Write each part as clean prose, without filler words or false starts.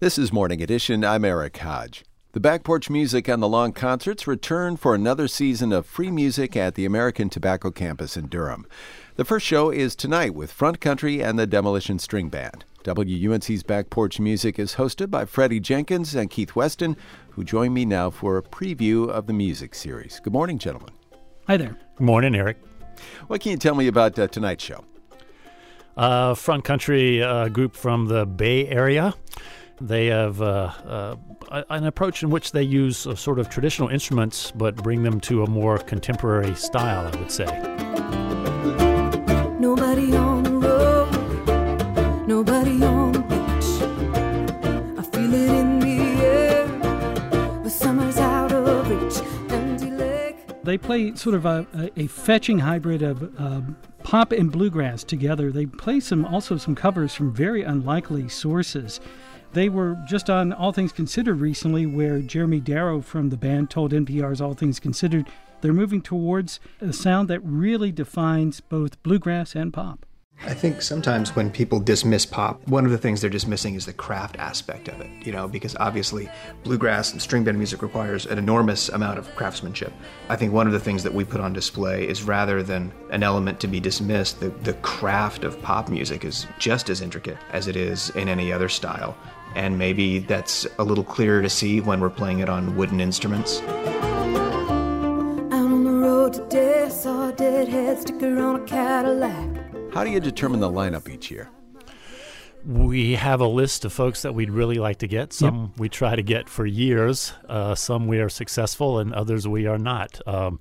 This is Morning Edition. I'm Eric Hodge. The Back Porch Music on the Lawn concerts return for another season of free music at the American Tobacco Campus in Durham. The first show is tonight with Front Country and the Demolition String Band. WUNC's Back Porch Music is hosted by Freddie Jenkins and Keith Weston, who join me now for a preview of the music series. Good morning, gentlemen. Hi there. Good morning, Eric. What can you tell me about tonight's show? Front Country group from the Bay Area. They have an approach in which they use sort of traditional instruments but bring them to a more contemporary style, I would say. Nobody on the road, nobody on the beach. I feel it in the air, the summer's out of reach. Empty lake. They play sort of a fetching hybrid of pop and bluegrass together. They play also some covers from very unlikely sources. They were just on All Things Considered recently, where Jeremy Darrow from the band told NPR's All Things Considered they're moving towards a sound that really defines both bluegrass and pop. I think sometimes when people dismiss pop, one of the things they're dismissing is the craft aspect of it, because obviously bluegrass and string band music requires an enormous amount of craftsmanship. I think one of the things that we put on display is, rather than an element to be dismissed, the craft of pop music is just as intricate as it is in any other style. And maybe that's a little clearer to see when we're playing it on wooden instruments. Out on the road today, saw a deadhead sticker on a Cadillac. How do you determine the lineup each year? We have a list of folks that we'd really like to get. Some we try to get for years. Some we are successful, and others we are not.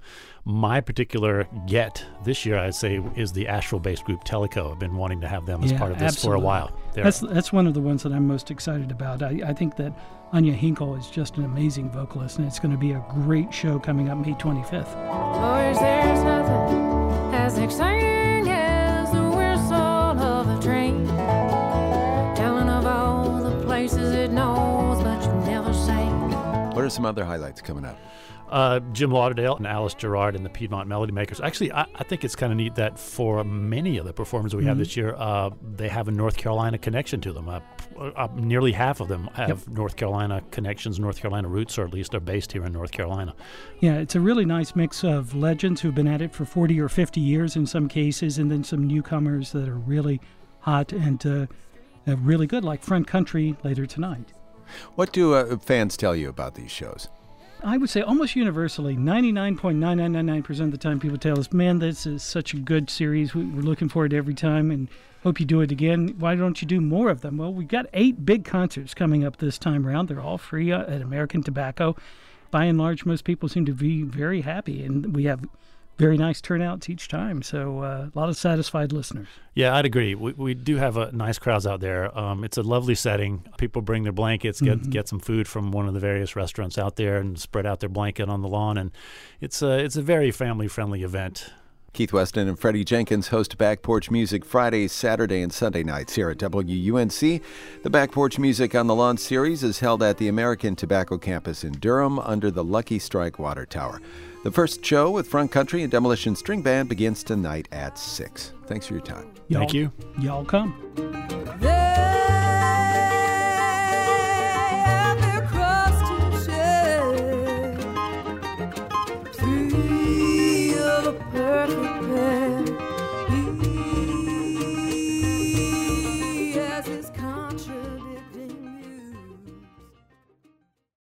My particular get this year, I'd say, is the Asheville-based group Teleco. I've been wanting to have them as part of this for a while. That's one of the ones that I'm most excited about. I think that Anya Hinkle is just an amazing vocalist, and it's going to be a great show coming up May 25th. Boys, there's nothing as exciting as the whistle of a train, telling of all the places it knows, but you never say. What are some other highlights coming up? Jim Lauderdale and Alice Gerard and the Piedmont Melody Makers. Actually, I think it's kind of neat that for many of the performers we have this year, they have a North Carolina connection to them. Nearly half of them have North Carolina connections, North Carolina roots, or at least are based here in North Carolina. Yeah, it's a really nice mix of legends who've been at it for 40 or 50 years in some cases, and then some newcomers that are really hot and really good, like Front Country later tonight. What do fans tell you about these shows? I would say almost universally, 99.9999% of the time people tell us, man, this is such a good series. We're looking forward to every time and hope you do it again. Why don't you do more of them? Well, we've got 8 big concerts coming up this time around. They're all free at American Tobacco. By and large, most people seem to be very happy, and we have very nice turnouts each time, so a lot of satisfied listeners. Yeah, I'd agree. We do have nice crowds out there. It's a lovely setting. People bring their blankets, get some food from one of the various restaurants out there, and spread out their blanket on the lawn. And it's a very family-friendly event. Keith Weston and Freddie Jenkins host Back Porch Music Fridays, Saturday, and Sunday nights here at WUNC. The Back Porch Music on the Lawn series is held at the American Tobacco Campus in Durham under the Lucky Strike Water Tower. The first show with Front Country and Demolition String Band begins tonight at 6. Thanks for your time. Thank you. Y'all come.